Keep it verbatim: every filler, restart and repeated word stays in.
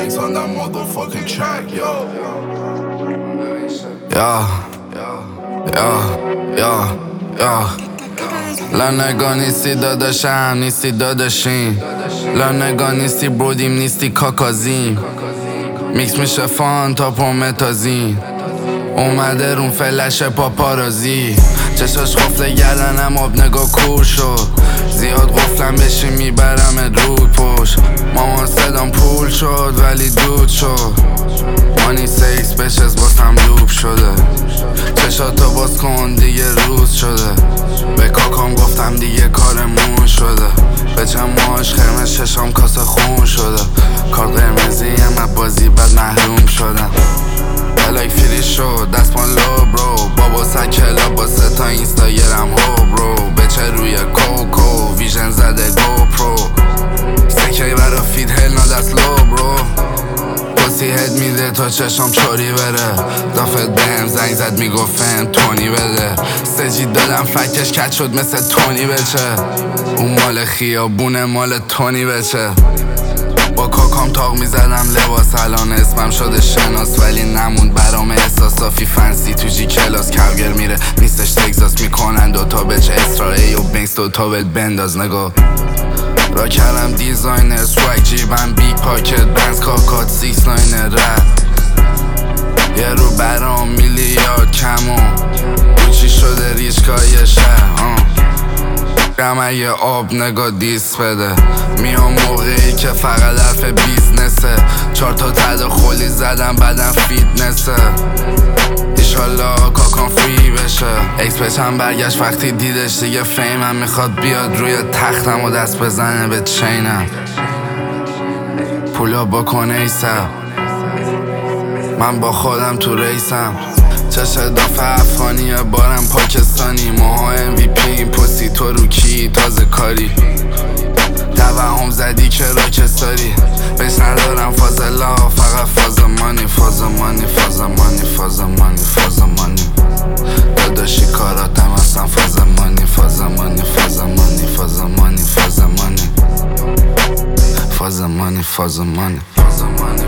banks on that motherfucking track, yo. Yeah, yeah, yeah, yeah. لا نگاه نیستی داداشم، نیستی داداشیم. لا نگاه نیستی برودیم، نیستی کاکازیم. میکس میشه فان تا پرومتازین. اومده رون فلش پاپارازی. چشاش قفل گردنم آب نگاه کور شد. زیاد قفلم بشی میبرم رود پشت. مامان صدام پول شد ولی دود شد. مانی سیکس بشز باسم لوب شده. چشاتو باز کن دیگه روز شده. به کاکام گفتم دیگه کارمون شده. به چماش خرمش ششام کاسه خون شده. کار قرمزی من بازی بد محروم شدم. بلاک فری شد دستمان لو برو. بابا سکلا با سه تا اینستاگرام هو برو. بچه روی کوکو ویژن زده گو پرو. سکی برا فید هل نادست لو برو. پاسی هد میده تا چشام چوری بره. دافت بهم زنگ زد میگفتم تونی بده. سجی دادم فکش کت شد مثل تونی بچه. اون مال خیابونه مال تونی بچه. با کاکام تاق میزدم لباس الان اسمم شده شناس. ولی نموند برام احساس صافی فنسی تو جی کلاس. کاوگر میره نیستش تگزاس میکنن دوتا بچه اسرائیل و بینکس دوتا بهت بنداز نگاه. را کردم دیزاینر سوگ جیبم بیگ پاکت بنز کاکات سیکس لاینر رد. یه رو برام میلیارد کمون بوچی شده ریشکای شهر. گم اگه آب نگاه دیس بده. میام موقعی که فقط حرف بیزنسه. چهار تا تداخلی زدم بعدم فیتنسه. ایشالله کاکام فری بشه. اکس پچم برگشت وقتی دیدش دیگه فیمم. میخواد بیاد روی تختم و دست بزنه به چینم. پولا بکنه ایسم. من با خودم تو ریسم. چش دافه افغانی بارم پاکستانی. ماها ام وی پی این پسی تو رو کی تازه کاری. توهم زدی که راکستاری. بهش ندارم فازلا فقط فاز مانی. فاز مانی فاز مانی فاز مانی فاز مانی. داداشی کاراتم اصلا فاز مانی. فاز مانی فاز مانی فاز مانی فاز مانی فاز مانی فاز مانی فاز مانی.